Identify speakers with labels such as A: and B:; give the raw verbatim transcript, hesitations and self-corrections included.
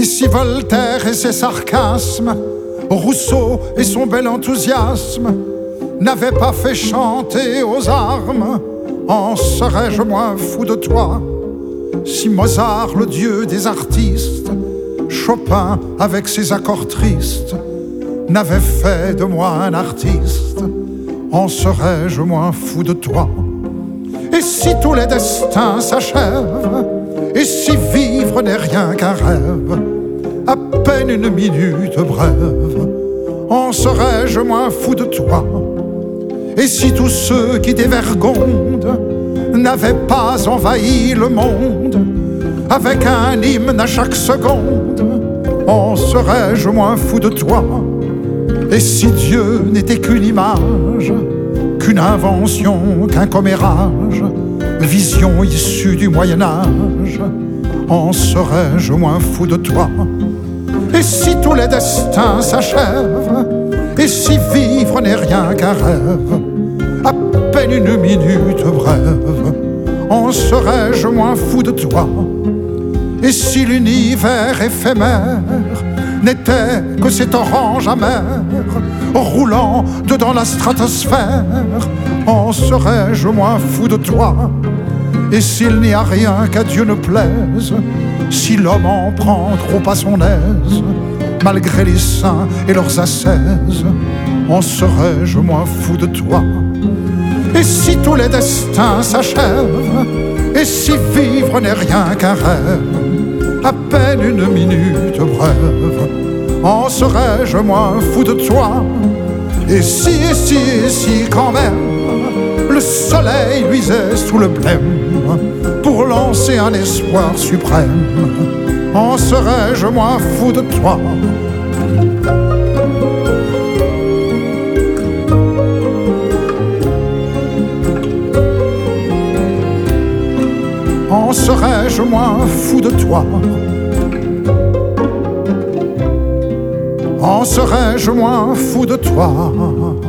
A: si Voltaire et ses sarcasmes, Rousseau et son bel enthousiasme n'avaient pas fait chanter aux armes, en serais-je moins fou de toi? Si Mozart, le dieu des artistes, Chopin avec ses accords tristes, n'avait fait de moi un artiste, en serais-je moins fou de toi? Et si tous les destins s'achèvent, et si vivre n'est rien qu'un rêve, à peine une minute brève, en serais-je moins fou de toi? Et si tous ceux qui dévergondent n'avaient pas envahi le monde, avec un hymne à chaque seconde, en serais-je moins fou de toi? Et si Dieu n'était qu'une image, qu'une invention, qu'un commérage, vision issue du Moyen-Âge, en serais-je moins fou de toi? Et si tous les destins s'achèvent, et si vivre n'est rien qu'un rêve, à peine une minute brève, en serais-je moins fou de toi? Et si l'univers éphémère n'était que cet orange amer, roulant dedans la stratosphère, en serais-je moins fou de toi? Et s'il n'y a rien qu'à Dieu ne plaise, si l'homme en prend trop à son aise, malgré les saints et leurs ascèses, en serais-je moins fou de toi? Et si tous les destins s'achèvent, et si vivre n'est rien qu'un rêve, à peine une minute brève, en serais-je moins fou de toi? Et si, et si, et si quand même le soleil luisait sous le blême pour lancer un espoir suprême, en serais-je moins fou de toi? En serais-je moins fou de toi? En serais-je moins fou de toi?